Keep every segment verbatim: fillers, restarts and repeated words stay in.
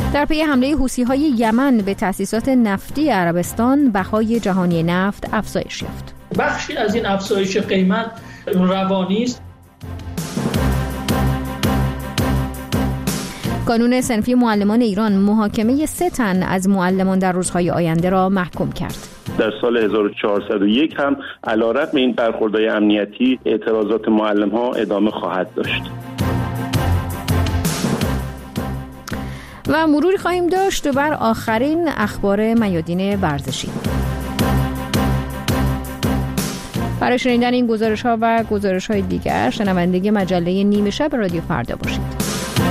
در پی حمله حوثی‌های یمن به تأسیسات نفتی عربستان، بهای جهانی نفت افزایش یافت. بخشی از این افزایش قیمت روانی است. کانون صنفی معلمان ایران محاکمه سه تن از معلمان در روزهای آینده را محکوم کرد. در سال هزار و چهارصد و یک هم علیرغم این برخوردهای امنیتی اعتراضات معلم‌ها ادامه خواهد داشت. و مروری خواهیم داشت بر آخرین اخبار میادین ورزشی. برای شنیدن این گزارش‌ها و گزارش‌های دیگر شنونده مجله نیمه شب رادیو فردا باشید.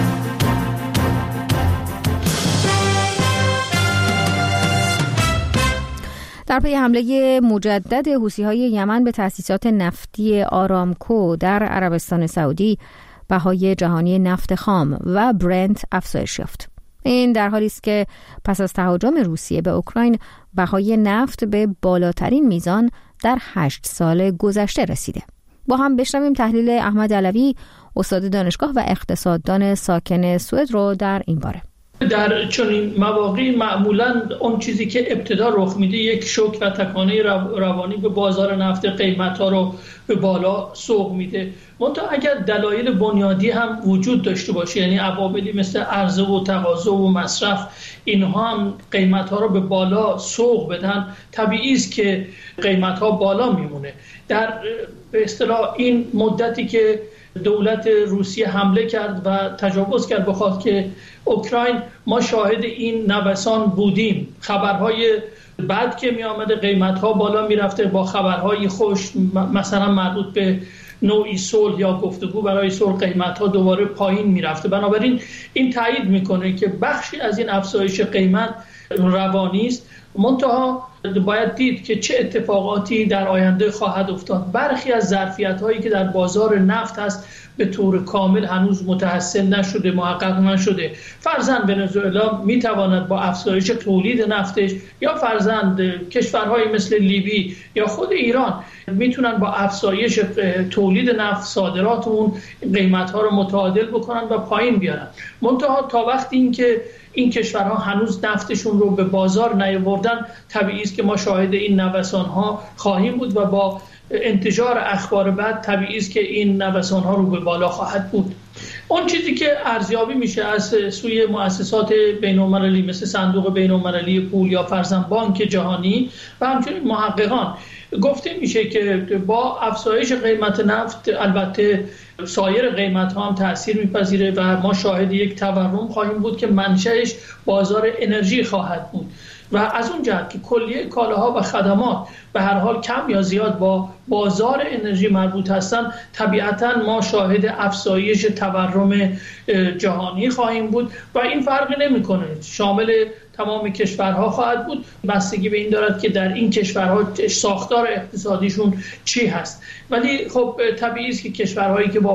در پی حمله مجدد حوثی‌های یمن به تأسیسات نفتی آرامکو در عربستان سعودی، بهای جهانی نفت خام و برنت افزایش یافت. این در حالی است که پس از تهاجم روسیه به اوکراین، بهای نفت به بالاترین میزان در هشت سال گذشته رسیده. با هم بشنویم تحلیل احمد علوی، استاد دانشگاه و اقتصاددان ساکن سوئد رو در این باره. در چنین مواقعی معمولاً اون چیزی که ابتدا رخ میده یک شوک و تکانه روانی به بازار نفت، قیمت‌ها رو به بالا سوق میده. منتها اگر دلایل بنیادی هم وجود داشته باشه، یعنی عواملی مثل عرضه و تقاضا و مصرف، اینها هم قیمت‌ها رو به بالا سوق بدن، طبیعی است که قیمت‌ها بالا میمونه. در به اصطلاح این مدتی که دولت روسیه حمله کرد و تجاوز کرد به خاک اوکراین، ما شاهد این نوسان بودیم. خبرهای بعد که می آمده قیمت‌ها بالا می رفته، با خبرهای خوش مثلا مربوط به نوعی صلح یا گفتگو برای صلح قیمت‌ها دوباره پایین می رفته. بنابراین این تایید میکنه که بخشی از این افزایش قیمت روانی است. منتها باید دید که چه اتفاقاتی در آینده خواهد افتاد. برخی از ظرفیت‌هایی که در بازار نفت هست به طور کامل هنوز متحسن نشده، محقق نشده. فرضاً ونزوئلا میتواند با افزایش تولید نفتش، یا فرضاً کشورهای مثل لیبی یا خود ایران میتونن با افزایش تولید نفت، صادرات اون، قیمت‌ها رو متعادل بکنن و پایین بیارن. منتها تا وقتی این که این کشورها هنوز نفتشون رو به بازار نیاوردن، طبیعی است که ما شاهد این نوسان‌ها خواهیم بود و با انتشار اخبار بعد طبیعی است که این نوسان‌ها رو به بالا خواهد بود. اون چیزی که ارزیابی میشه از سوی مؤسسات بین‌المللی مثل صندوق بین‌المللی پول یا فرضاً بانک جهانی و همچنین محققان، گفته میشه که با افزایش قیمت نفت البته سایر قیمت ها هم تأثیر میپذیره و ما شاهد یک تورم خواهیم بود که منشأش بازار انرژی خواهد بود و از اون جهت که کلیه کالاها و خدمات به هر حال کم یا زیاد با بازار انرژی مربوط هستن، طبیعتاً ما شاهد افزایش تورم جهانی خواهیم بود و این فرقی نمیکنه، شامل تمام کشورها خواهد بود. بستگی به این دارد که در این کشورها ساختار اقتصادیشون چی هست. ولی خب طبیعی است که کشورهایی که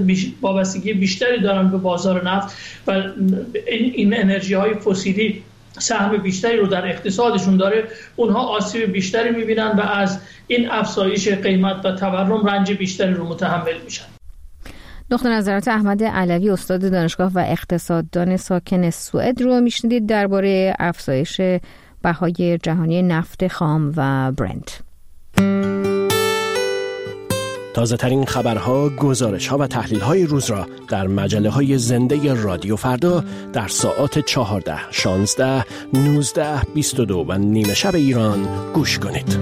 وابستگی بیشتری دارن به بازار نفت و این انرژی های فسیلی سهم بیشتری رو در اقتصادشون داره، اونها آسیب بیشتری میبینن و از این افزایش قیمت و تورم رنج بیشتری رو متحمل میشن. نقطه نظرات احمد علوی، استاد دانشگاه و اقتصاددان ساکن سوئد رو میشنیدید درباره افزایش بهای جهانی نفت خام و برنت. تازه ترین خبرها، گزارش‌ها و تحلیل‌های روز را در مجله‌های زنده رادیو فردا در ساعات چهارده، شانزده، نوزده، بیست و دو و نیمه شب ایران گوش کنید.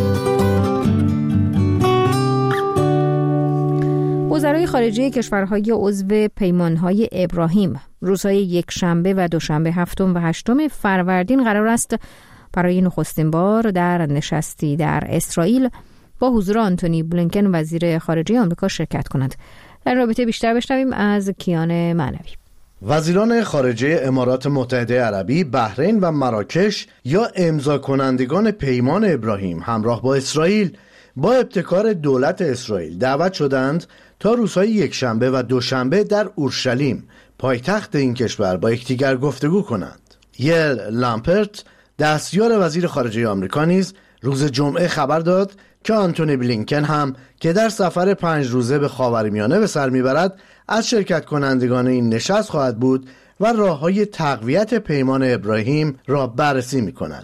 وزرای خارجه کشورهای عضو پیمانهای ابراهیم روزهای یک شنبه و دوشنبه هفتم و هشتم فروردین قرار است برای نخستین بار در نشستی در اسرائیل با حضور آنتونی بلینکن وزیر خارجه آمریکا شرکت کنند. در رابطه بیشتر بشنویم از کیان معنوی. وزیران خارجه امارات متحده عربی، بحرین و مراکش یا امضا کنندگان پیمان ابراهیم همراه با اسرائیل با ابتکار دولت اسرائیل دعوت شدند تا روزهای یکشنبه و دوشنبه در اورشلیم پایتخت این کشور با یکدیگر گفتگو کنند. یل لامپرت، دستیار وزیر خارجه آمریکا، نیز روز جمعه خبر داد که آنتونی بلینکن هم که در سفر پنج روزه به خاورمیانه به سر میبرد از شرکت کنندگان این نشست خواهد بود و راه‌های تقویت پیمان ابراهیم را بررسی می‌کند.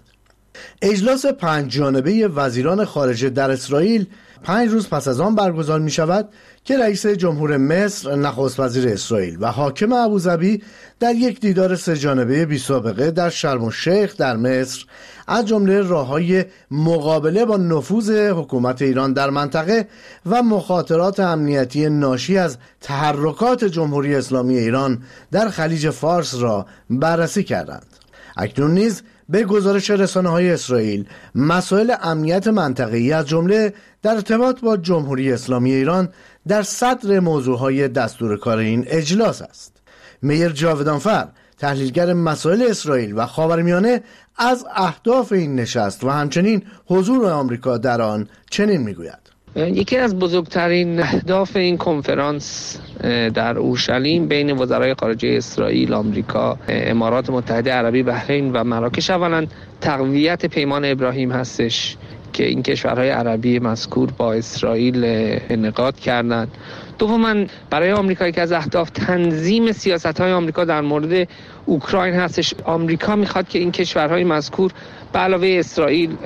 اجلاس پنج جانبه وزیران خارجه در اسرائیل پنج روز پس از آن برگزار می شود که رئیس جمهور مصر، نخست وزیر اسرائیل و حاکم ابوظبی در یک دیدار سه جانبه بی سابقه در شرم الشیخ در مصر از جمله راه‌های مقابله با نفوذ حکومت ایران در منطقه و مخاطرات امنیتی ناشی از تحرکات جمهوری اسلامی ایران در خلیج فارس را بررسی کردند. اکنون نیز به گزارش رسانه‌های اسرائیل مسائل امنیت منطقه‌ای از جمله در ارتباط با جمهوری اسلامی ایران در صدر موضوعهای دستور کار این اجلاس است. میر جاودانفر، تحلیلگر مسائل اسرائیل و خاورمیانه، از اهداف این نشست و همچنین حضور آمریکا در آن چنین میگوید: یکی از بزرگترین اهداف این کنفرانس در اورشلیم بین وزرای خارجه اسرائیل، آمریکا، امارات متحده عربی، بحرین و مراکش اولا تقویت پیمان ابراهیم هستش که این کشورهای عربی مذکور با اسرائیل انعقاد کردند. دوما برای آمریکا یکی از اهداف تنظیم سیاست‌های آمریکا در مورد اوکراین هستش. آمریکا میخواد که این کشورهای مذکور به علاوه اسرائیل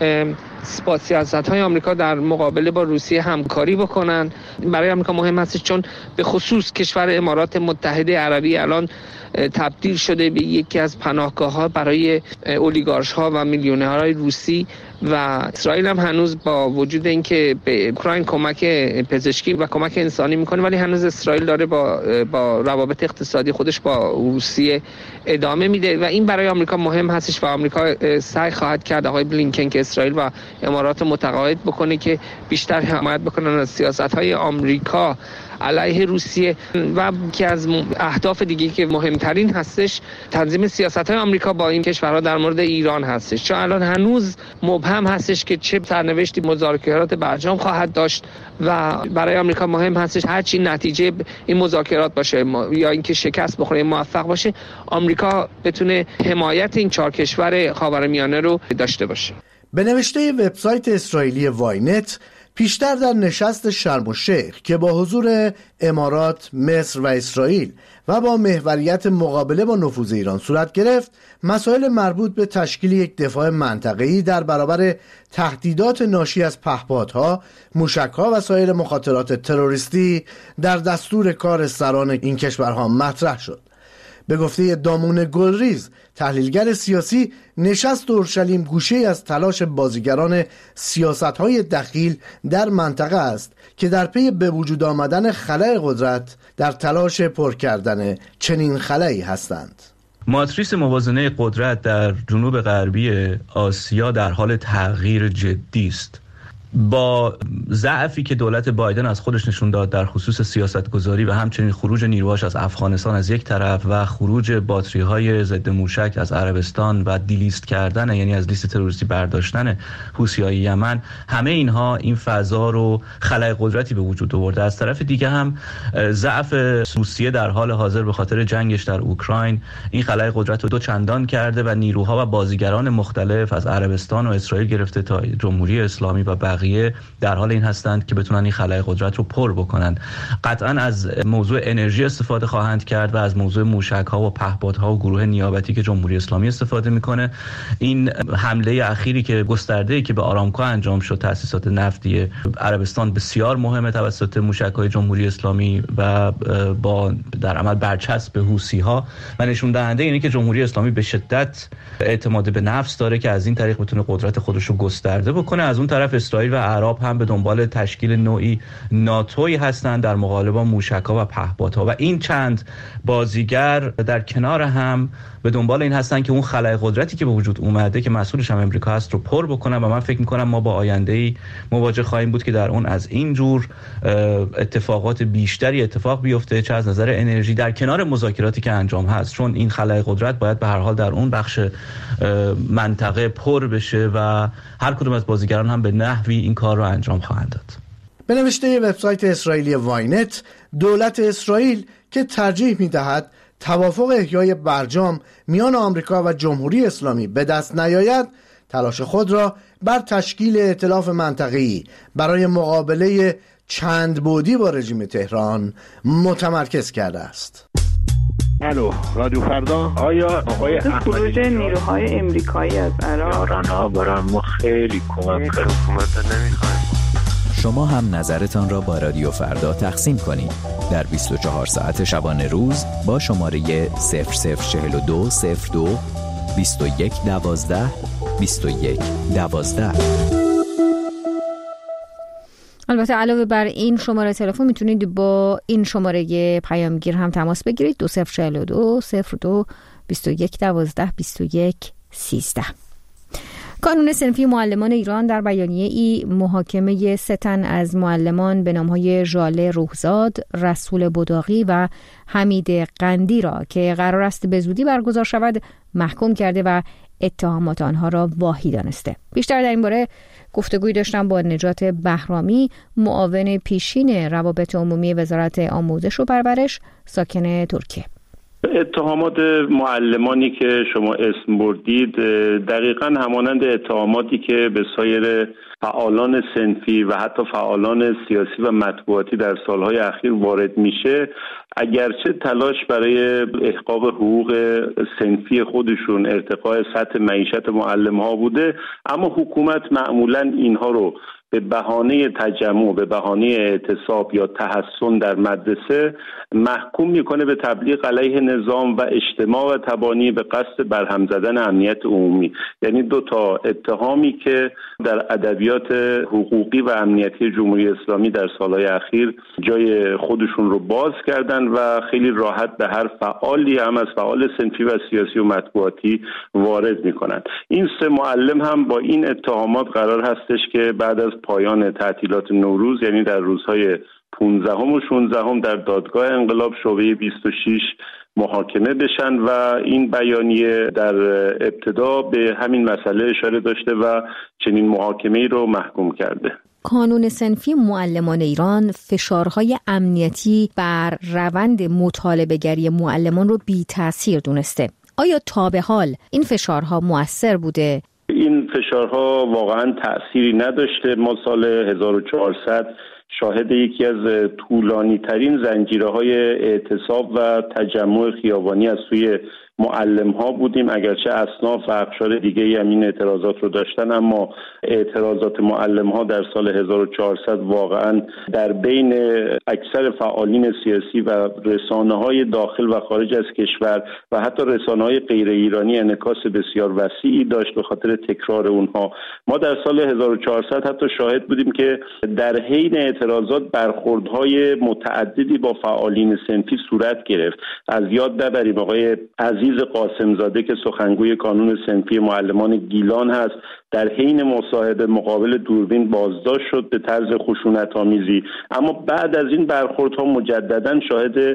با سیاست‌های آمریکا در مقابله با روسیه همکاری بکنن. برای آمریکا مهم هستش چون به خصوص کشور امارات متحده عربی الان تبدیل شده به یکی از پناهگاه‌ها برای اولیگارش‌ها و میلیونرهای روسی و اسرائیل هم هنوز با وجود اینکه به اوکراین کمک پزشکی و کمک انسانی میکنه ولی هنوز اسرائیل داره با با روابط اقتصادی خودش با روسیه ادامه میده و این برای آمریکا مهم هستش و آمریکا سعی خواهد کرد آقای بلینکن که اسرائیل و امارات متقاعد بکنه که بیشتر حمایت بکنن از سیاست‌های آمریکا علیه روسیه. و یکی از اهداف دیگه که مهمترین هستش تنظیم سیاست‌های آمریکا با این کشورها در مورد ایران هستش، چون الان هنوز مبهم هستش که چه سرنوشتی مذاکرات برجام خواهد داشت و برای آمریکا مهم هستش هرچی نتیجه این مذاکرات باشه یا اینکه شکست بخوره موفق باشه، آمریکا بتونه حمایت این چهار کشور خاورمیانه رو داشته باشه. به نوشته وبسایت اسرائیلی واینت، پیشتر در نشست شرم الشیخ که با حضور امارات، مصر و اسرائیل و با محوریت مقابله با نفوذ ایران صورت گرفت، مسائل مربوط به تشکیل یک دفاع منطقه‌ای در برابر تهدیدات ناشی از پهپادها، موشک‌ها و سایر مخاطرات تروریستی در دستور کار سران این کشورها مطرح شد. به گفته دامون گلریز، تحلیلگر سیاسی، نشست اورشلیم گوشه‌ای از تلاش بازیگران سیاست‌های دخیل در منطقه است که در پی به وجود آمدن خلأ قدرت در تلاش پر کردن چنین خلایی هستند. ماتریس موازنه قدرت در جنوب غربی آسیا در حال تغییر جدی است. با ضعفی که دولت بایدن از خودش نشون داد در خصوص سیاستگذاری و همچنین خروج نیروهاش از افغانستان از یک طرف و خروج باتری‌های ضد موشک از عربستان و دیلیست کردن، یعنی از لیست تروریستی برداشتن حوثی‌های یمن، همه اینها این فضا رو خلأ قدرتی به وجود آورده. از طرف دیگه هم ضعف روسیه در حال حاضر به خاطر جنگش در اوکراین این خلأ قدرت رو دو چندان کرده و نیروها و بازیگران مختلف از عربستان و اسرائیل گرفته تا جمهوری اسلامی و بقیه در حال این هستند که بتونن این خلأ قدرت رو پر بکنن. قطعا از موضوع انرژی استفاده خواهند کرد و از موضوع موشک‌ها و پهپادها و گروه نیابتی که جمهوری اسلامی استفاده میکنه. این حمله اخیری که گسترده‌ای که به آرامکو انجام شد، تأسیسات نفتی عربستان، بسیار مهمه توسط موشک‌های جمهوری اسلامی و با در عمل برچسب حوثی‌ها و نشون دهنده اینه که جمهوری اسلامی به شدت اعتماد به نفس داره که از این طریق بتونه قدرت خودش رو گسترده بکنه. از اون طرف اسرائیل و عرب هم به دنبال تشکیل نوعی ناتویی هستند در مقابله با موشک‌ها و پهپادها و این چند بازیگر در کنار هم به دنبال این هستن که اون خلأ قدرتی که به وجود اومده که مسئولش هم امریکا هست رو پر بکنن و من فکر می‌کنم ما با آینده‌ای مواجه خواهیم بود که در اون از این جور اتفاقات بیشتری اتفاق بیفته، چه از نظر انرژی در کنار مذاکراتی که انجام هست، چون این خلأ قدرت باید به هر حال در اون بخش منطقه پر بشه و هر کدوم از بازیگران هم به نحوی این کار رو انجام خواهند داد. به نوشته وبسایت اسرائیلی واینت، دولت اسرائیل که ترجیح می‌دهد توافق احیای برجام میان آمریکا و جمهوری اسلامی به دست نیاید، تلاش خود را بر تشکیل ائتلاف منطقه‌ای برای مقابله چند بعدی با رژیم تهران متمرکز کرده است. الو رادیو فردا. آیا آقای خروج نیروهای امریکایی از عراق ایران‌ها برای ما خیلی کمک کرد. حکومت نمیخوایم. شما هم نظرتان را با رادیو فردا تقسیم کنید در بیست و چهار ساعت شبانه روز با شماره صفر صفر چهل و دو صفر دو بیست و یک دوازده بیست و یک دوازده. البته علاوه بر این شماره تلفن میتونید با این شماره پیامگیر هم تماس بگیرید دو صفر چهل و دو صفر دو بیست و یک دوازده بیست و یک سیزده. کانون صنفی معلمان ایران در بیانیه ای محاکمه سه تن از معلمان به نامهای ژاله روحزاد، رسول بداغی و حمید قندی را که قرار است به زودی برگزار شود محکوم کرده و اتهامات آنها را واهی دانسته. بیشتر در این باره گفتگوی داشتم با نجات بهرامی، معاون پیشین روابط عمومی وزارت آموزش و پرورش، ساکن ترکیه. اتهامات معلمانی که شما اسم بردید دقیقاً همانند اتهاماتی که به سایر فعالان صنفی و حتی فعالان سیاسی و مطبوعاتی در سالهای اخیر وارد میشه، اگرچه تلاش برای احقاق حقوق صنفی خودشون، ارتقاء سطح معیشت معلم ها بوده، اما حکومت معمولاً اینها رو به بهانه تجمع، به بهانه اعتصاب یا تحصن در مدرسه محکوم میکنه به تبلیغ علیه نظام و اجتماع و تبانی به قصد برهم زدن امنیت عمومی. یعنی دو تا اتهامی که در ادبیات حقوقی و امنیتی جمهوری اسلامی در سالهای اخیر جای خودشون رو باز کردن و خیلی راحت به هر فعالی هم از فعال صنفی و سیاسی و مطبوعاتی وارد میکنن. این سه معلم هم با این اتهامات قرار هستش که بعد از پایان تعطیلات نوروز، یعنی در روزهای پانزدهم و شانزدهم در دادگاه انقلاب شعبه بیست و شش محاکمه بشن و این بیانیه در ابتدا به همین مسئله اشاره داشته و چنین محاکمه‌ای رو محکوم کرده. کانون صنفی معلمان ایران فشارهای امنیتی بر روند مطالبه‌گری معلمان رو بی تأثیر دونسته. آیا تا به حال این فشارها مؤثر بوده؟ این فشارها واقعا تأثیری نداشته. ما سال هزار و چهارصد شاهد یکی از طولانی ترین زنجیره های اعتصاب و تجمع خیابانی از سوی معلم ها بودیم. اگرچه اصناف و اقشار دیگه هم این اعتراضات رو داشتن، اما اعتراضات معلم ها در سال هزار و چهارصد واقعا در بین اکثر فعالین سیاسی و رسانه های داخل و خارج از کشور و حتی رسانه های غیر ایرانی انعکاس بسیار وسیعی داشت. به خاطر تکرار اونها ما در سال هزار و چهارصد حتی شاهد بودیم که در حین اعتراضات برخوردهای متعددی با فعالین صنفی صورت گرفت. از یاد نبریم آقای عزیز قاسمزاده که سخنگوی کانون صنفی معلمان گیلان هست، در حین مصاحبه مقابل دوربین بازداشت شد به طرز خشونت‌آمیزی، اما بعد از این برخوردها مجددا شاهد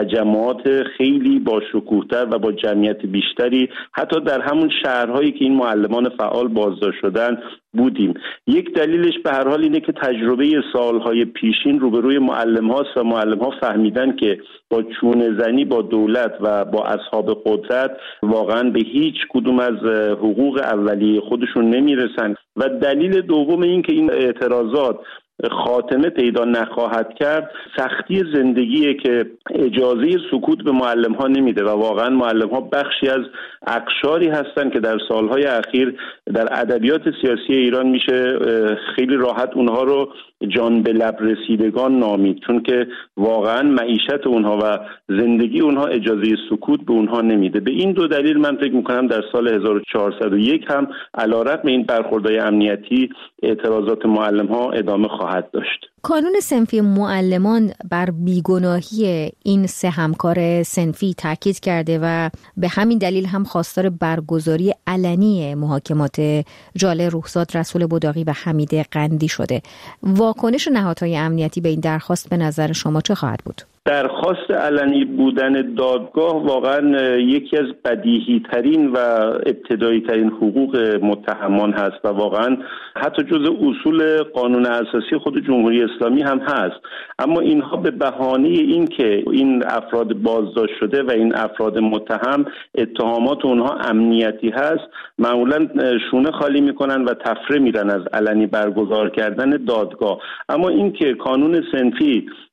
تجمعات خیلی با شکوه‌تر و با جمعیت بیشتری حتی در همون شهرهایی که این معلمان فعال بازداشت شدن بودیم. یک دلیلش به هر حال اینه که تجربه سالهای پیشین روبروی معلم هاست و معلم ها فهمیدن که با چونه زنی با دولت و با اصحاب قدرت واقعا به هیچ کدوم از حقوق اولیه خودشون نمیرسن. و دلیل دوم این که این اعتراضات خاتمه پیدا نخواهد کرد سختی زندگیه که اجازه سکوت به معلم ها نمیده و واقعا معلم ها بخشی از اقشاری هستن که در سالهای اخیر در ادبیات سیاسی ایران میشه خیلی راحت اونها رو جان به لب رسیدگان نامید، چون که واقعا معیشت اونها و زندگی اونها اجازه سکوت به اونها نمیده. به این دو دلیل من فکر میکنم در سال هزار و چهارصد و یک هم علیرغم این برخوردهای امنیتی اعتراضات معلم ها ادامه خواهد داشت. کانون صنفی معلمان بر بیگناهی این سه همکار صنفی تاکید کرده و به همین دلیل هم خواستار برگزاری علنی محاکمات ژاله روحزاد، رسول بداغی و حمید قندی شده. واکنش نهادهای امنیتی به این درخواست به نظر شما چه خواهد بود؟ درخواست علنی بودن دادگاه واقعا یکی از بدیهی ترین و ابتدایی ترین حقوق متهمان هست و واقعا حتی جزء اصول قانون اساسی خود جمهوری اسلامی هم هست. اما اینها به بهانه این که این افراد بازداشت شده و این افراد متهم اتهامات اونها امنیتی هست معمولا شونه خالی میکنن و تفره میرن از علنی برگزار کردن دادگاه. اما این که کانون صنفی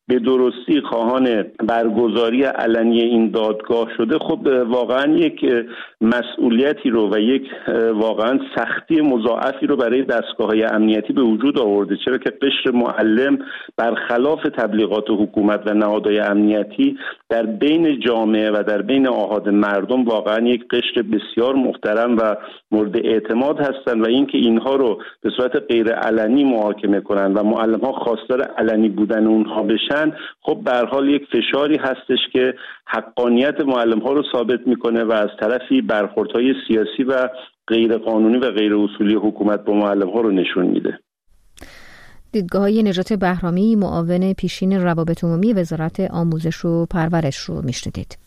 به درستی خواهان برگزاری علنی این دادگاه شده، خب واقعا یک مسئولیتی رو و یک واقعا سختی مضاعفی رو برای دستگاه‌های امنیتی به وجود آورده، چرا که قشر معلم برخلاف تبلیغات حکومت و نهادهای امنیتی در بین جامعه و در بین آحاد مردم واقعا یک قشر بسیار محترم و مورد اعتماد هستند و اینکه اینها رو به صورت غیر علنی محاکمه کنن و معلم‌ها خواستار علنی بودن اونها بشن، خب به هر حال یک فشاری هستش که حقانیت معلم‌ها رو ثابت میکنه و از طرفی برخوردهای سیاسی و غیر قانونی و غیر اصولی حکومت با معلم‌ها رو نشون میده. دیدگاه‌های نجات بهرامی، معاون پیشین روابط عمومی وزارت آموزش و پرورش رو میشنیدید.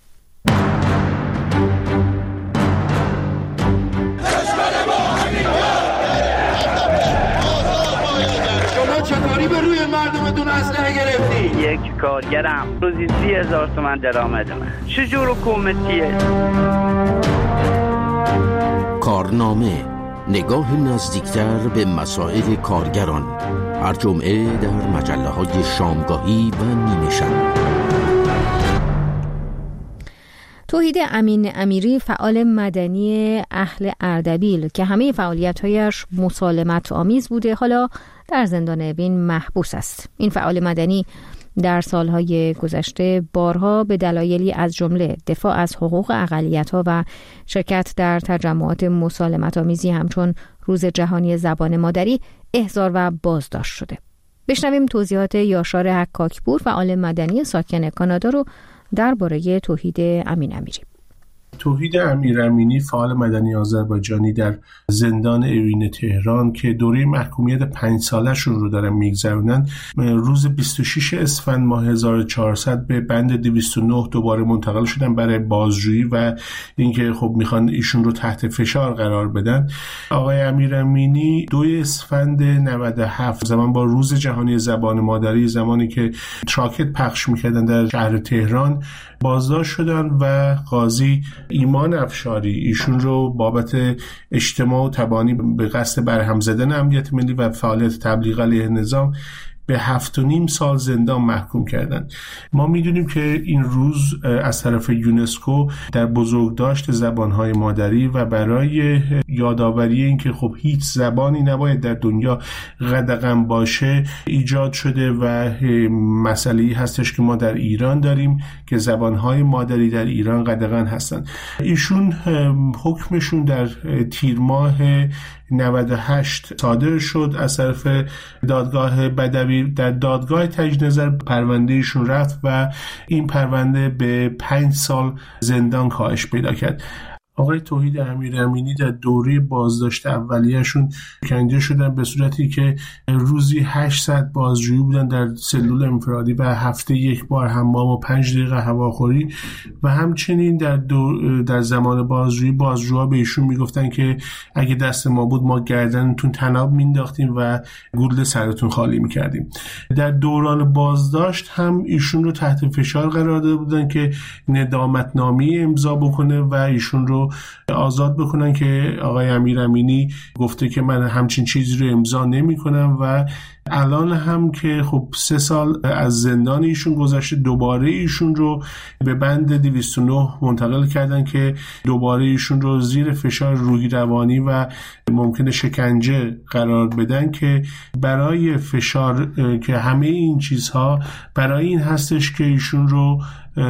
چطوری به روی مردمتون اسلحه گرفتی؟ یک کارگرم روزی سی هزار تومن درآمدمه. چجور حکومتیه؟ کارنامه، نگاه نزدیکتر به مسائل کارگران، هر جمعه در مجله‌های شامگاهی و نیمه شب. توحید امین امیری، فعال مدنی اهل اردبیل که همه فعالیت‌هایش مسالمت آمیز بوده، حالا در زندان اوین محبوس است. این فعال مدنی در سالهای گذشته بارها به دلایلی از جمله دفاع از حقوق اقلیت‌ها و شرکت در تجمعات مسالمت آمیزی همچون روز جهانی زبان مادری احضار و بازداشت شده. بشنویم توضیحات یاشار حکاکپور، فعال مدنی ساکن کانادا رو درباره توحید امین امیری. توحید امیر امینی، فعال مدنی آذربایجانی در زندان اوین تهران که دوره محکومیت پنج سالشون رو دارن میگذرونن، روز بیست و شش اسفند ماه هزار و چهارصد به بند دویست و نه دوباره منتقل شدن برای بازجویی و اینکه خب میخوان ایشون رو تحت فشار قرار بدن. آقای امیر امینی دو اسفند نود و هفت، زمان با روز جهانی زبان مادری، زمانی که تراکت پخش میکردن در شهر تهران، بازداشت شدن و قاضی ایمان افشاری ایشون رو بابت اجتماع و تبانی به قصد برهم زدن امنیت ملی و فعالیت تبلیغ علیه نظام به هفت و نیم سال زندان محکوم کردن. ما میدونیم که این روز از طرف یونسکو در بزرگداشت زبانهای مادری و برای یادآوری اینکه خب هیچ زبانی نباید در دنیا قدغن باشه ایجاد شده و مسئله‌ای هستش که ما در ایران داریم که زبانهای مادری در ایران قدغن هستن. ایشون حکمشون در تیر ماه نود و هشت صادر شد از طرف دادگاه بدوی. در دادگاه تجدید نظر پروندهشون رفت و این پرونده به پنج سال زندان کاهش پیدا کرد. آقای توحید امیر امینی در دوره بازداشت اولیه‌شون کنده شدن به صورتی که روزی هشت ساعت بازجویی بودن در سلول انفرادی و هفته یک بار حمام و پنج دقیقه هواخوری و همچنین در دو در زمان بازجویی بازجوها به ایشون میگفتن که اگه دست ما بود ما گردنتون طناب مینداختیم و گلوله سرتون خالی میکردیم. در دوران بازداشت هم ایشون رو تحت فشار قرار داده بودن که ندامتنامه امضا بکنه و ایشون رو آزاد بکنن که آقای امیر امینی گفته که من همچین چیزی رو امضا نمی کنم و الان هم که خب سه سال از زندان ایشون گذشته، دوباره ایشون رو به بند دویست و نه منتقل کردن که دوباره ایشون رو زیر فشار روحی روانی و ممکنه شکنجه قرار بدن که برای فشار که همه این چیزها برای این هستش که ایشون رو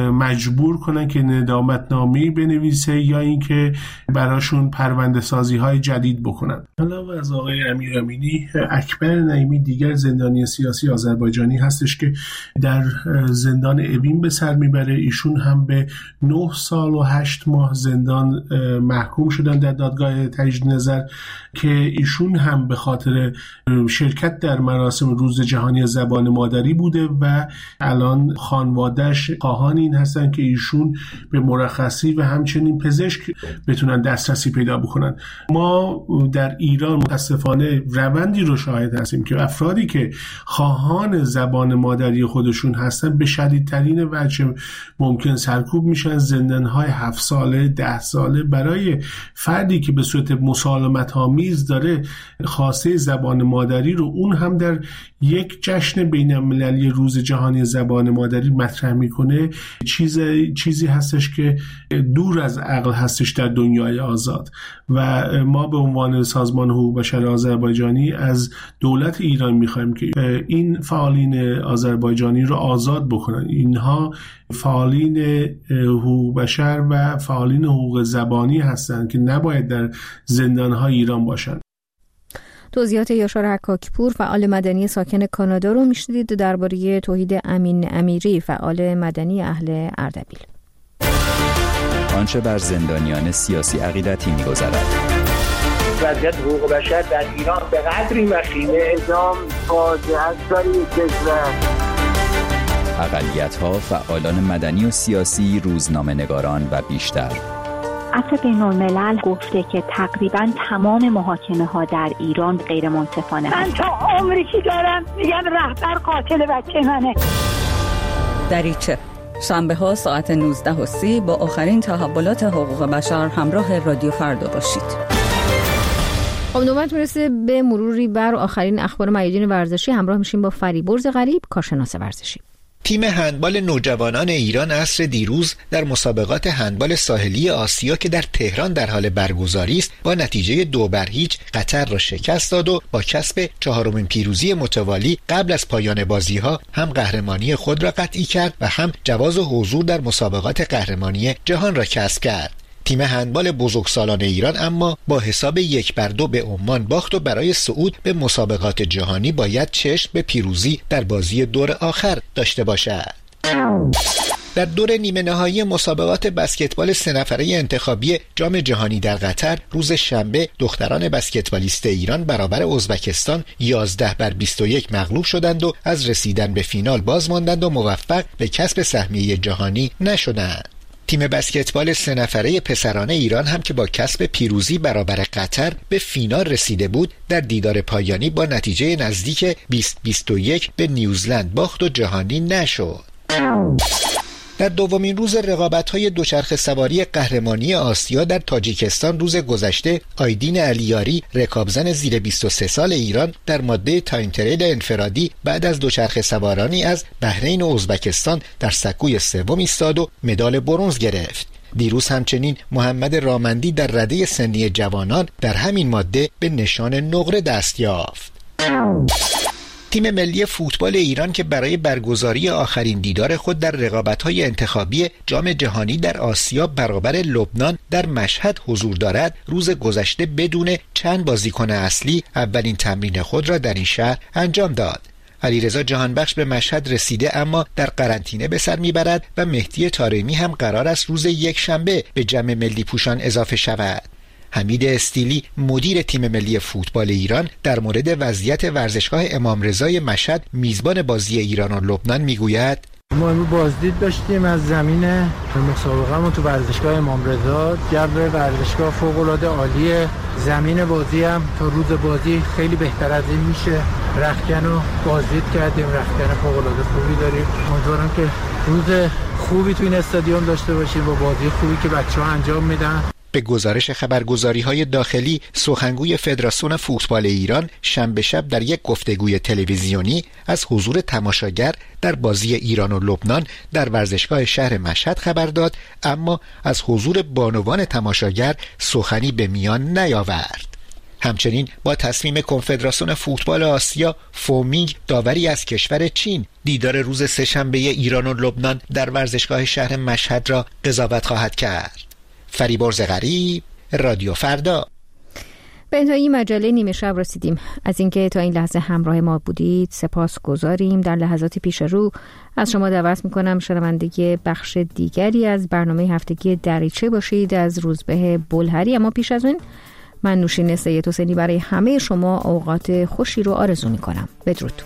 مجبور کنن که ندامتنامه‌ای بنویسه یا اینکه براشون پرونده سازی های جدید بکنن. علاوه از آقای امیر امینی، اکبر نعیمی دیگر زندانی سیاسی آذربایجانی هستش که در زندان اوین به سر میبره. ایشون هم به نه سال و هشت ماه زندان محکوم شدن در دادگاه تجدید نظر که ایشون هم به خاطر شرکت در مراسم روز جهانی زبان مادری بوده و الان خانواده‌اش خواهان این هستن که ایشون به مرخصی و همچنین پزشک بتونن دسترسی پیدا بکنن. ما در ایران متاسفانه روندی رو شاهد هستیم که افرادی که خواهان زبان مادری خودشون هستن به شدیدترین وجه ممکن سرکوب میشن. زندان‌های هفت ساله، ده ساله برای فردی که به صورت مسالمت آمیز داره خواسته زبان مادری رو، اون هم در یک جشن بین المللی روز جهانی زبان مادری مطرح میکنه چیز چیزی هستش که دور از عقل هستش در دنیای آزاد و ما به عنوان سازمان حقوق بشر آذربایجانی از دولت ایران میخوایم که این فعالین آذربایجانی رو آزاد بکنن. اینها فعالین حقوق بشر و فعالین حقوق زبانی هستند که نباید در زندانهای ایران باشند. توضیحات یاشار حکاکپور فعال مدنی ساکن کانادا رو میشنیدید درباره توحید امین امیری فعال مدنی اهل اردبیل. آنچه بر زندانیان سیاسی عقیدتی می‌گذرد. وضعیت حقوق بشر در ایران به قدری وخیمه اعدام فاجعه است برای کشور. اقلیت‌ها، فعالان مدنی و سیاسی، روزنامه‌نگاران و بیشتر. عفو بین الملل گفته که تقریباً تمام محاکمه ها در ایران غیر منصفانه هست. من تا عمری که دارم میگم رهبر قاتل بچه منه. دریچه شنبه ها ساعت نوزده و سی با آخرین تحولات حقوق بشر همراه رادیو فردا باشید. خب نوبت میرسه به مروری بر آخرین اخبار میادین ورزشی. همراه میشیم با فریبرز غریب، کارشناس ورزشی. تیم هندبال نوجوانان ایران عصر دیروز در مسابقات هندبال ساحلی آسیا که در تهران در حال برگزاری است با نتیجه دو بر هیچ قطر را شکست داد و با کسب چهارمین پیروزی متوالی قبل از پایان بازی‌ها هم قهرمانی خود را قطعی کرد و هم جواز حضور در مسابقات قهرمانی جهان را کسب کرد. تیم هندبال بزرگسالان ایران اما با حساب یک بر دو به عمان باخت و برای صعود به مسابقات جهانی باید چشم به پیروزی در بازی دور آخر داشته باشد. در دور نیمه نهایی مسابقات بسکتبال سه نفره انتخابی جام جهانی در قطر روز شنبه دختران بسکتبالیست ایران برابر ازبکستان یازده بر بیست و یک مغلوب شدند و از رسیدن به فینال باز ماندند و موفق به کسب سهمیه جهانی نشدند. تیم بسکتبال سه نفره پسرانه ایران هم که با کسب پیروزی برابر قطر به فینال رسیده بود در دیدار پایانی با نتیجه نزدیک بیست بیست و یک به نیوزلند باخت و جهانی نشد. در دومین روز رقابت‌های دوچرخه سواری قهرمانی آسیا در تاجیکستان روز گذشته آیدین علیاری رکابزن زیر بیست و سه سال ایران در ماده تایم تریل انفرادی بعد از دوچرخه سوارانی از بحرین و ازبکستان در سکوی سوم ایستاد و مدال برنز گرفت. دیروز همچنین محمد رامندی در رده سنی جوانان در همین ماده به نشان نقره دست یافت. تیم ملی فوتبال ایران که برای برگزاری آخرین دیدار خود در رقابت‌های انتخابی جام جهانی در آسیا برابر لبنان در مشهد حضور دارد، روز گذشته بدون چند بازیکن اصلی اولین تمرین خود را در این شهر انجام داد. علیرضا جهانبخش به مشهد رسیده اما در قرنطینه به سر میبرد و مهدی طارمی هم قرار است روز یک شنبه به جمع ملی پوشان اضافه شود. حمید استیلی مدیر تیم ملی فوتبال ایران در مورد وضعیت ورزشگاه امام رضای مشهد میزبان بازی ایران و لبنان میگوید: ما امروز بازدید داشتیم از زمین مسابقه‌مون تو ورزشگاه امام رضا. جو ورزشگاه فوق‌العاده عالیه. زمین بازی هم تا روز بازی خیلی بهتر از این میشه. رختکن رو بازدید کردیم، رختکن فوق‌العاده خوبی داریم. امیدوارم که روز خوبی تو این استادیوم داشته باشیم با بازی خوبی که بچه‌ها انجام میدن. به گزارش خبرگزاری‌های داخلی، سخنگوی فدراسیون فوتبال ایران شنبه شب در یک گفتگوی تلویزیونی از حضور تماشاگر در بازی ایران و لبنان در ورزشگاه شهر مشهد خبر داد، اما از حضور بانوان تماشاگر سخنی به میان نیاورد. همچنین با تصمیم کنفدراسیون فوتبال آسیا، فومینگ داوری از کشور چین دیدار روز سه‌شنبه ایران و لبنان در ورزشگاه شهر مشهد را قضاوت خواهد کرد. فریبرز غریب، رادیو فردا. به انتهای مجله نیمه شب رسیدیم. از اینکه تا این لحظه همراه ما بودید سپاس گذاریم. در لحظات پیش رو از شما دعوت میکنم شنونده بخش دیگری از برنامه هفتگی دریچه باشید از روزبه بلهری. اما پیش از اون من نوشین سید حسینی برای همه شما اوقات خوشی رو آرزو میکنم. بدرود.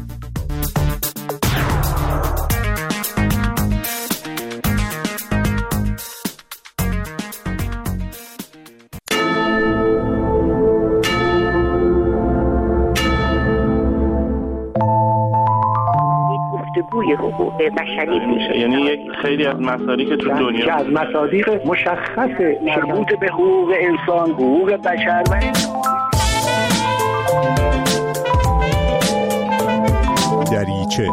گفتگوی حقوق بشری میشه، یعنی یک خیلی از مصادیق تو دنیا از مصادیق مشخص مربوط به حقوق انسان، حقوق بشر و دریچه.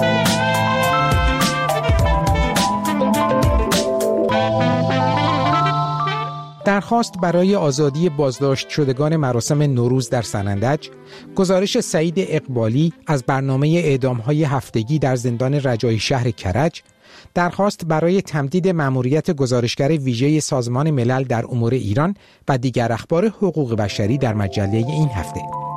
درخواست برای آزادی بازداشت شدگان مراسم نوروز در سنندج، گزارش سعید اقبالی از برنامه اعدام‌های هفتگی در زندان رجایی شهر کرج، درخواست برای تمدید مأموریت گزارشگر ویژه سازمان ملل در امور ایران و دیگر اخبار حقوق بشری در مجله این هفته.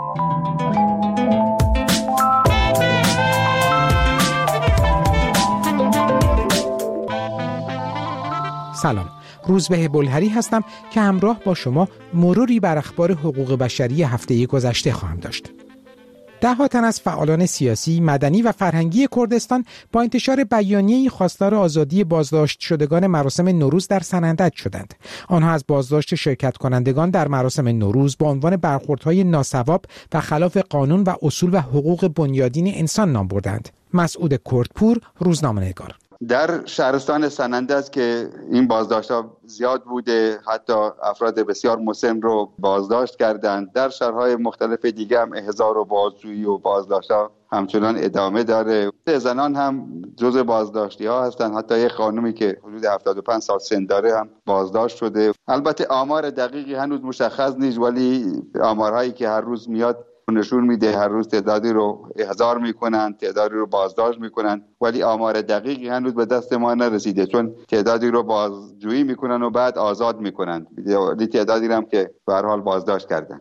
سلام، روزبه بلهری هستم که همراه با شما مروری بر اخبار حقوق بشری هفته گذشته خواهم داشت. ده ها تن از فعالان سیاسی، مدنی و فرهنگی کردستان با انتشار بیانیه‌ای خواستار آزادی بازداشت شدگان مراسم نوروز در سنندج شدند. آنها از بازداشت شرکت کنندگان در مراسم نوروز با عنوان برخوردهای ناصواب و خلاف قانون و اصول و حقوق بنیادین انسان نام بردند. مسعود کردپور، روزنامه‌نگار. در شهرستان سنندج که این بازداشت‌ها زیاد بوده، حتی افراد بسیار مسن رو بازداشت کردند. در شهرهای مختلف دیگه هم احضار و بازجویی و بازداشت‌ها همچنان ادامه داره. زنان هم جزء بازداشتی‌ها هستند. حتی یک خانومی که حدود هفتاد و پنج سال سن داره هم بازداشت شده. البته آمار دقیقی هنوز مشخص نیست، ولی آمارهایی که هر روز میاد نشون میده هر روز تعدادی رو احضار میکنن، تعدادی رو بازداشت میکنن، ولی آمار دقیقی هنوز به دست ما نرسیده، چون تعدادی رو بازجویی میکنن و بعد آزاد میکنن، ولی تعدادی هم که به هر حال بازداشت کردن.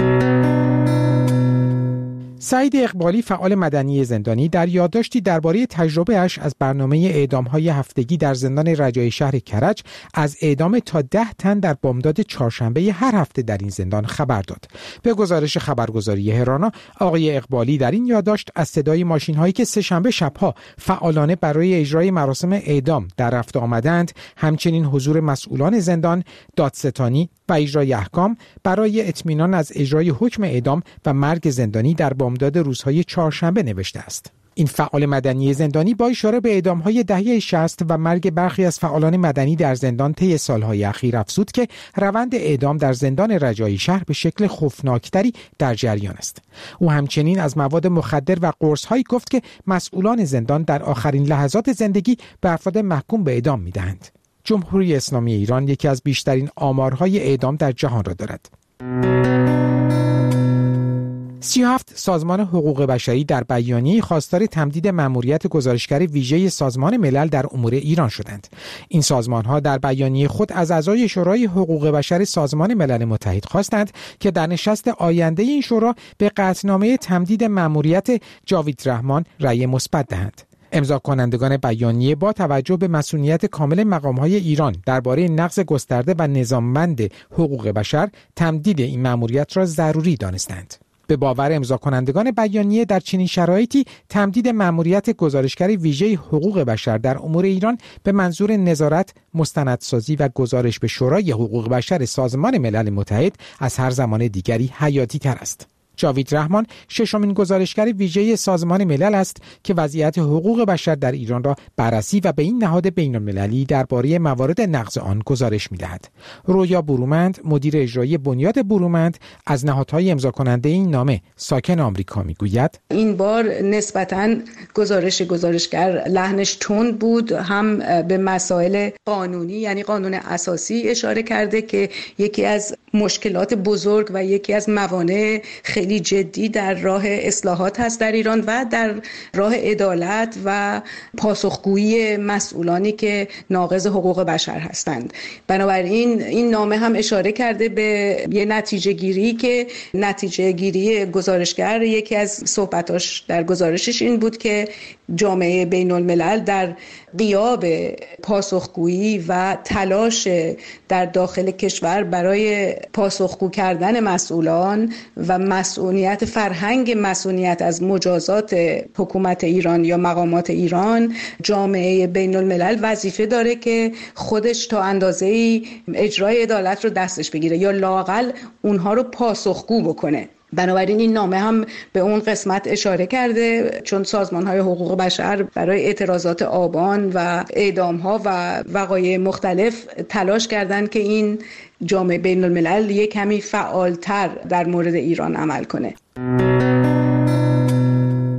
سعید اقبالی، فعال مدنی زندانی، در یادداشتی درباره تجربه‌اش از برنامه اعدام‌های هفتگی در زندان رجایی شهر کرج از اعدام تا ده تن در بامداد چهارشنبه هر هفته در این زندان خبر داد. به گزارش خبرگزاری هرانا، آقای اقبالی در این یادداشت از صدای ماشین‌هایی که سه‌شنبه شب‌ها فعالانه برای اجرای مراسم اعدام در رفت آمدند، همچنین حضور مسئولان زندان، دادستانی و اجرای احکام برای اطمینان از اجرای حکم اعدام و مرگ زندانی در بامداد روزهای چهارشنبه نوشته است. این فعال مدنی زندانی با اشاره به اعدام‌های دهه شصت و مرگ برخی از فعالان مدنی در زندان طی سالهای اخیر افزود که روند اعدام در زندان رجایی شهر به شکل خوفناکتری در جریان است. او همچنین از مواد مخدر و قرص‌هایی گفت که مسئولان زندان در آخرین لحظات زندگی به افراد محکوم به اعدام می‌دهند. جمهوری اسلامی ایران یکی از بیشترین آمارهای اعدام در جهان را دارد. سی و هفت سازمان حقوق بشری در بیانیه خواستار تمدید مأموریت گزارشگر ویژه سازمان ملل در امور ایران شدند. این سازمان‌ها در بیانیه خود از اعضای شورای حقوق بشر سازمان ملل متحد خواستند که در نشست آینده این شورا به قطعنامه تمدید مأموریت جاوید رحمان رأی مثبت دهند. امضا کنندگان بیانیه با توجه به مسئولیت کامل مقام‌های ایران درباره نقض گسترده و نظاممند حقوق بشر، تمدید این مأموریت را ضروری دانستند. به باور امضا کنندگان بیانیه در چنین شرایطی تمدید مأموریت گزارشگر ویژه حقوق بشر در امور ایران به منظور نظارت، مستندسازی و گزارش به شورای حقوق بشر سازمان ملل متحد از هر زمان دیگری حیاتی تر است. جاوید رحمان ششمین گزارشگر ویژه سازمان ملل است که وضعیت حقوق بشر در ایران را بررسی و به این نهاد بین‌المللی درباره موارد نقض آن گزارش می‌دهد. رویا برومند، مدیر اجرایی بنیاد برومند، از نهادهای امضا کننده این نامه ساکن آمریکا میگوید: این بار نسبتاً گزارش گزارشگر لحنش تند بود، هم به مسائل قانونی یعنی قانون اساسی اشاره کرده که یکی از مشکلات بزرگ و یکی از موانع خیلی جدی در راه اصلاحات هست در ایران و در راه عدالت و پاسخگویی مسئولانی که ناقض حقوق بشر هستند. بنابراین این نامه هم اشاره کرده به یه نتیجه گیری که نتیجه گیری گزارشگر یکی از صحبتاش در گزارشش این بود که جامعه بین الملل در غیاب پاسخگویی و تلاش در داخل کشور برای پاسخگو کردن مسئولان و مسئولیت فرهنگ مسئولیت از مجازات حکومت ایران یا مقامات ایران، جامعه بین الملل وظیفه داره که خودش تا اندازه‌ای اجرای عدالت رو دستش بگیره یا لااقل اونها رو پاسخگو بکنه. بنابراین این نامه هم به اون قسمت اشاره کرده، چون سازمان‌های حقوق بشر برای اعتراضات آبان و اعدام‌ها و وقایع مختلف تلاش کردند که این جامعه بین الملل یک کمی فعالتر در مورد ایران عمل کنه.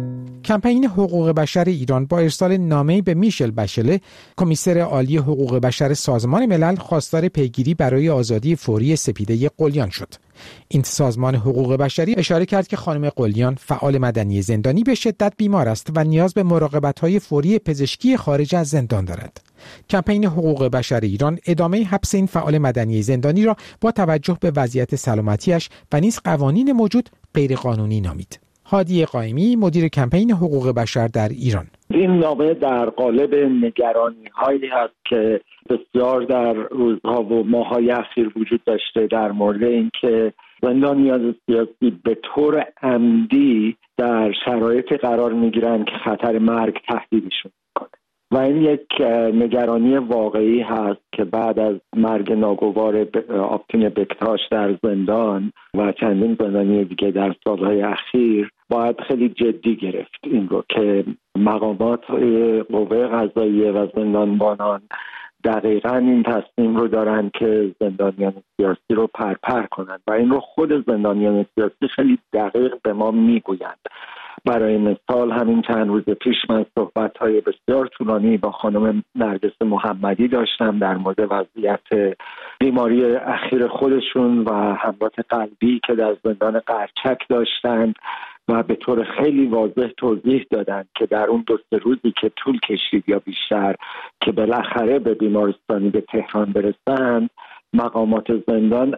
کمپین حقوق بشر ایران با ارسال نامه‌ای به میشل بشله، کمیسر عالی حقوق بشر سازمان ملل، خواستار پیگیری برای آزادی فوری سپیده قلیان شد. این سازمان حقوق بشری اشاره کرد که خانم قلیان، فعال مدنی زندانی، به شدت بیمار است و نیاز به مراقبت‌های فوری پزشکی خارج از زندان دارد. کمپین حقوق بشر ایران ادامه حبس این فعال مدنی زندانی را با توجه به وضعیت سلامتیش و نیز قوانین موجود غیرقانونی نامید. هادی قائمی، مدیر کمپین حقوق بشر در ایران: این نامه در قالب نگرانی‌هایی هست که بسیار در روزها و ماه‌های اخیر وجود داشته در مورد اینکه زندانیان سیاسی به طور عمدی در شرایط قرار می‌گیرند که خطر مرگ تهدیدشون می‌کنه و این یک نگرانی واقعی هست که بعد از مرگ ناگوار آبتین بکتاش در زندان و چندین زندانی دیگه در سالهای اخیر باید خیلی جدی گرفت این رو که مقامات قوه قضاییه و زندانبانان دقیقاً این تصمیم رو دارن که زندانیان سیاسی رو پرپر کنند و این رو خود زندانیان سیاسی خیلی دقیق به ما میگویند. برای مثال همین چند روز پیش من صحبت‌های بسیار طولانی با خانم نرگس محمدی داشتم در مورد وضعیت بیماری اخیر خودشون و حملات قلبی که در زندان قرچک داشتند و به طور خیلی واضح توضیح دادند که در اون دو سه روزی که طول کشید یا بیشتر که بالاخره به بیمارستانی به تهران برسند، مقامات زندان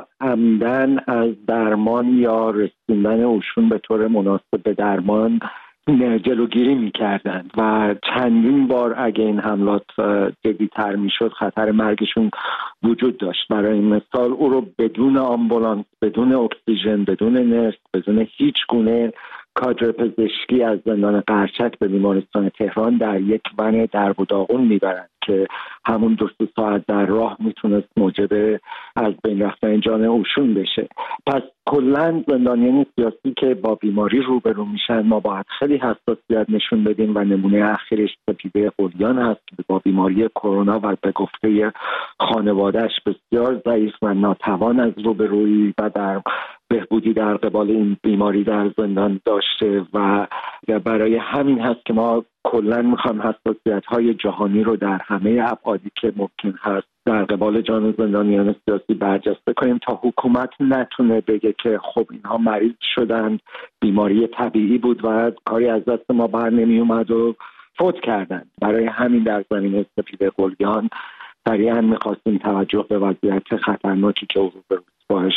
عمدن از درمان یا رسوندن اوشون به طور مناسب به درمان جلوگیری می‌کردند و چندین بار اگه این حملات جدی‌تر می‌شد خطر مرگشون وجود داشت. برای مثال او رو بدون آمبولانس، بدون اکسیژن، بدون نرس، بدون هیچ گونه کادر پزشکی از زندان قرچک به بیمارستان تهران در یک ون درب و داغون میبرند که همون دو سه ساعت در راه میتونست موجب از بین رفتن جان اوشون بشه. پس کلا زندانیان سیاسی که با بیماری روبرو میشن ما باید خیلی حساسیت نشون بدیم و نمونه اخیرش سپیده قلیان هست که با بیماری کرونا و به گفته خانواده‌اش بسیار ضعیف و ناتوان از روبرویی و در بهبودی در قبال این بیماری در زندان داشته و برای همین هست که ما کلا میخوام حساسیت‌های جهانی رو در همه ابعادی که ممکن هست در قبال جان زندانیان سیاسی برجسته کنیم تا حکومت نتونه بگه که خب اینها مریض شدن، بیماری طبیعی بود و کاری از دست ما بر نمی اومد و فوت کردن. برای همین در زمینه سپیده قلیان سریعا میخواستیم توجه به وضعیت خطرناکی که روبروست باش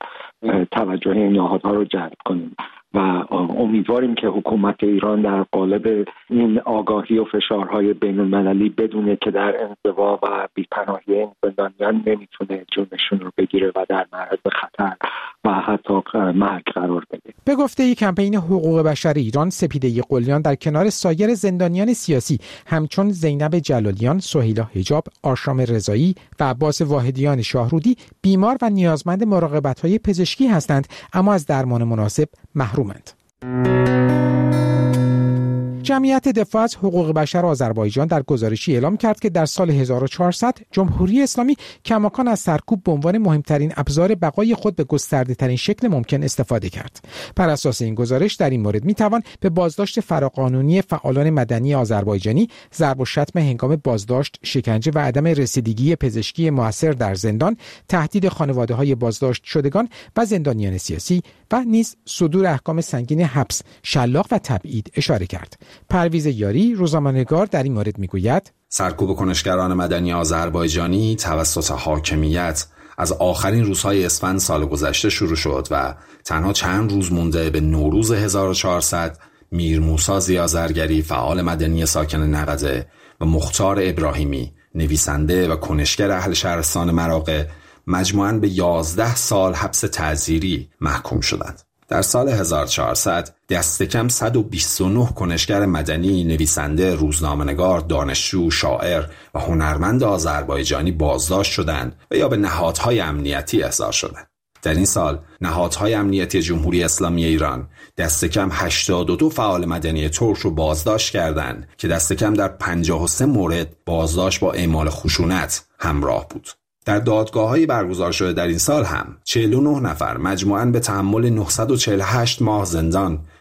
توجه این نهادها رو جلب کنیم و امیدواریم که حکومت ایران در قالب این آگاهی و فشارهای بین المللی بدونه که در انزوا و بی‌پناهی این زندانیان نمیتونه جونشون رو بگیره و در معرض خطر و حتی مرگ قرار بده. به گفته ای کمپین حقوق بشر ایران، سپیده قلیان در کنار سایر زندانیان سیاسی همچون زینب جلالیان، سهیلا حجاب، آرشام رضایی و عباس واحدیان شاهرودی بیمار و نیازمند مراقبت‌های پزشکی هستند اما از درمان مناسب محرومند. جمعیت دفاع از حقوق بشر آذربایجان در گزارشی اعلام کرد که در سال هزار و چهارصد جمهوری اسلامی کماکان از سرکوب به عنوان مهمترین ابزار بقای خود به گسترده‌ترین شکل ممکن استفاده کرد. بر اساس این گزارش در این مورد میتوان به بازداشت فراقانونی فعالان مدنی آذربایجانی، ضرب و شتم هنگام بازداشت، شکنجه و عدم رسیدگی پزشکی موثر در زندان، تهدید خانواده‌های بازداشت شدگان و زندانیان سیاسی و نیز صدور احکام سنگین حبس، شلاق و تبعید اشاره کرد. پرویز یاری، روزنامه‌نگار، در این مورد میگوید سرکوب کنشگران مدنی آذربایجانی توسط حاکمیت از آخرین روزهای اسفند سال گذشته شروع شد و تنها چند روز مونده به نوروز هزار و چهارصد میر موسی زیازرگری، فعال مدنی ساکن نقده، و مختار ابراهیمی، نویسنده و کنشگر اهل شهرستان مراغه، مجموعاً به یازده سال حبس تعزیری محکوم شدند. در سال هزار و چهارصد دست کم صد و بیست و نه کنشگر مدنی، نویسنده، روزنامه‌نگار، دانشجو، شاعر و هنرمند آذربایجانی بازداشت شدند و یا به نهادهای امنیتی احضار شدند. در این سال نهادهای امنیتی جمهوری اسلامی ایران دست کم هشتاد و دو فعال مدنی ترک رو بازداشت کردند که دست کم در پنجاه و سه مورد بازداشت با اعمال خشونت همراه بود. در دادگاه‌های برگزار شده در این سال هم چهل و نه نفر مجموعاً به تحمل نهصد و چهل و هشت ماه زندان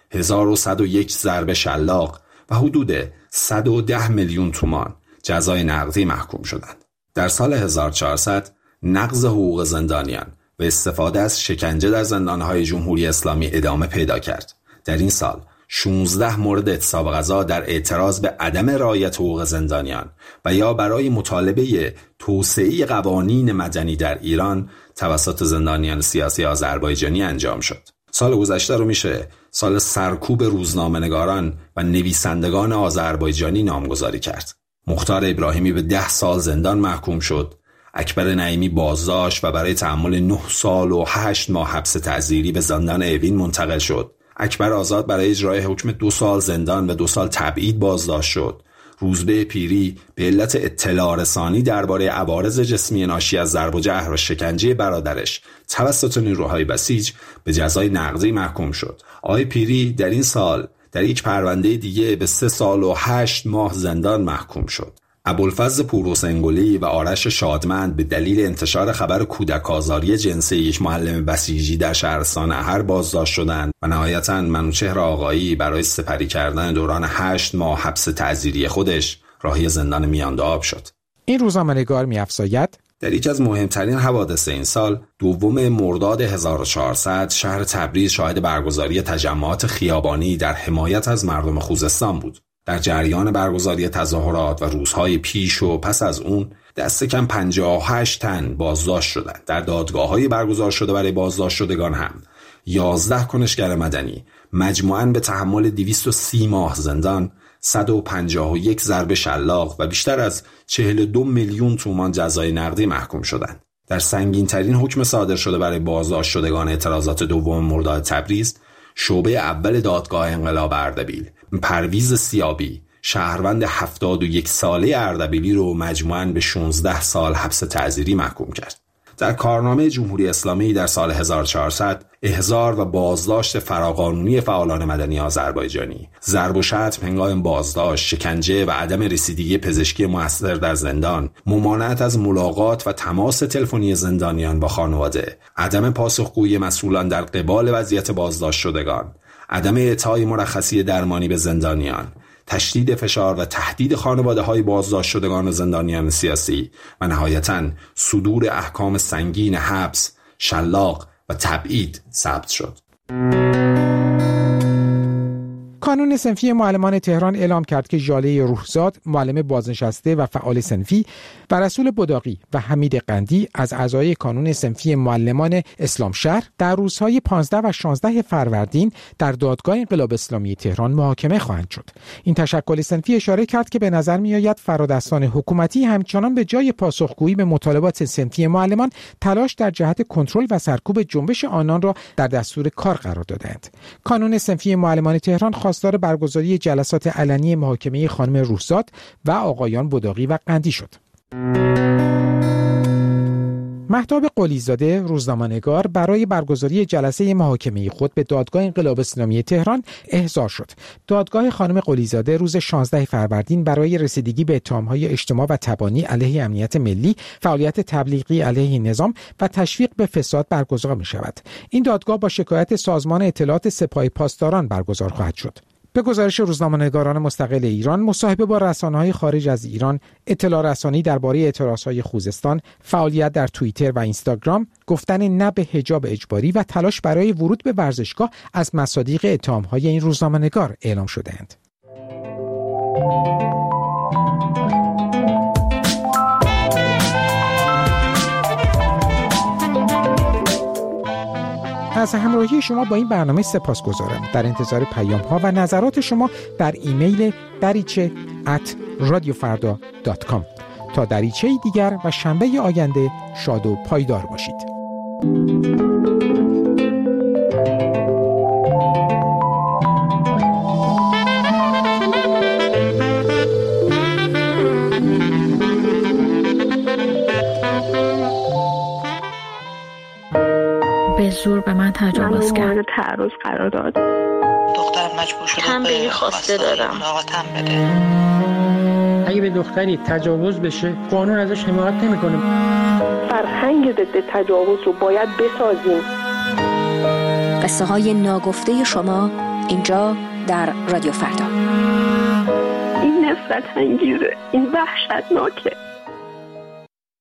هزار و صد و یک ضرب شلاق و حدود صد و ده میلیون تومان جزای نقدی محکوم شدند. در سال هزار و چهارصد نقض حقوق زندانیان و استفاده از شکنجه در زندانهای جمهوری اسلامی ادامه پیدا کرد. در این سال شانزده مورد اعتصاب غذا در اعتراض به عدم رعایت حقوق زندانیان و یا برای مطالبه توسعه قوانین مدنی در ایران توسط زندانیان سیاسی آذربایجانی انجام شد. سال گذشته رو میشه سال سرکوب روزنامه‌نگاران و نویسندگان آذربایجانی نامگذاری کرد. مختار ابراهیمی به ده سال زندان محکوم شد. اکبر نعیمی بازداشت و برای تحمل نه سال و هشت ماه حبس تعزیری به زندان اوین منتقل شد. اکبر آزاد برای اجرای حکم دو سال زندان و دو سال تبعید بازداشت شد. روزبه پیری به علت اطلاع رسانی درباره عوارض جسمی ناشی از ضرب و جرح و شکنجه برادرش توسط نیروهای بسیج به جزای نقدی محکوم شد. آقای پیری در این سال در یک پرونده دیگه به سه سال و هشت ماه زندان محکوم شد. ابوالفضل پورحسین و آرش شادمند به دلیل انتشار خبر کودک آزاری جنسی یک معلم بسیجی در شهرستان احر بازداشت شدند و نهایتاً منوچهر آقایی برای سپری کردن دوران هشت ماه حبس تعزیری خودش راهی زندان میانده آب شد. این روزنامه‌نگار می‌افزاید در یکی از مهمترین حوادث این سال، دوم مرداد هزار و چهارصد، شهر تبریز شاهد برگزاری تجمعات خیابانی در حمایت از مردم خوزستان بود. در جریان برگزاری تظاهرات و روزهای پیش و پس از اون دست کم پنجاه و هشت تن بازداشت شدند. در دادگاه‌های برگزار شده برای بازداشت شدگان هم یازده کنشگر مدنی مجموعاً به تحمل دویست و سی ماه زندان، صد و پنجاه و یک ضرب شلاق و بیشتر از چهل و دو میلیون تومان جزای نقدی محکوم شدند. در سنگین‌ترین حکم صادر شده برای بازداشت شدگان اعتراضات دوم مرداد تبریز، شعبه اول دادگاه انقلاب اردبیل پرویز سیابی شهروند هفتاد و یک ساله اردبیلی رو مجموعاً به شانزده سال حبس تعزیری محکوم کرد. در کارنامه جمهوری اسلامی در سال هزار و چهارصد احضار و بازداشت فراقانونی فعالان مدنی آذربایجانی، ضرب و شتم هنگام بازداشت، شکنجه و عدم رسیدگی پزشکی موثر در زندان، ممانعت از ملاقات و تماس تلفنی زندانیان با خانواده، عدم پاسخگویی مسئولان در قبال وضعیت بازداشت شدگان، عدم اعطای مرخصی درمانی به زندانیان، تشدید فشار و تهدید خانواده‌های بازداشت شدگان و زندانیان سیاسی و نهایتاً صدور احکام سنگین حبس، شلاق و تبعید ثبت شد. کانون صنفی معلمان تهران اعلام کرد که ژاله روحزاد، معلم بازنشسته و فعال صنفی، و رسول بداقی و حمید قندی از اعضای کانون صنفی معلمان اسلام شهر در روزهای پانزده و شانزده فروردین در دادگاه انقلاب اسلامی تهران محاکمه خواهند شد. این تشکل صنفی اشاره کرد که به نظر می‌آید فرادستان حکومتی همچنان به جای پاسخگویی به مطالبات صنفی معلمان تلاش در جهت کنترل و سرکوب جنبش آنان را در دستور کار قرار دادند. کانون صنفی معلمان تهران خواستار برگزاری جلسات علنی محاکمه خانم روحزاد و آقایان بداقی و قندی شد. مهتاب قلیزاده روزنامه‌نگار برای برگزاری جلسه محاکمه خود به دادگاه انقلاب اسلامی تهران احضار شد. دادگاه خانم قلیزاده روز شانزده فروردین برای رسیدگی به اتهام‌های اجتماع و تبانی علیه امنیت ملی، فعالیت تبلیغی علیه نظام و تشویق به فساد برگزار می‌شود. این دادگاه با شکایت سازمان اطلاعات سپاه پاسداران برگزار خواهد شد. به گزارش روزنامه‌نگاران مستقل ایران، مصاحبه با رسانه‌های خارج از ایران، اطلاع رسانی درباره اعتراض‌های خوزستان، فعالیت در توییتر و اینستاگرام، گفتن نه به حجاب اجباری و تلاش برای ورود به ورزشگاه از مصادیق اتهام‌های این روزنامه‌نگار اعلام شده‌اند. از همراهی شما با این برنامه سپاسگزارم. در انتظار پیام ها و نظرات شما در ایمیل دریچه ات رادیو فردا دات کام. تا دریچه دیگر و شنبه آینده شاد و پایدار باشید. به زور به من تجاوز کرد. مورد تعرض قرار داد. دختر مجبور شده تنبیهی خواسته دارم. ملاقاتم بده. اگه به دختری تجاوز بشه قانون ازش حمایت نمیکنه. فرهنگ ضد تجاوز رو باید بسازیم. قصه های ناگفته شما اینجا در رادیو فردا. این نفرت انگیزه، این وحشتناکه.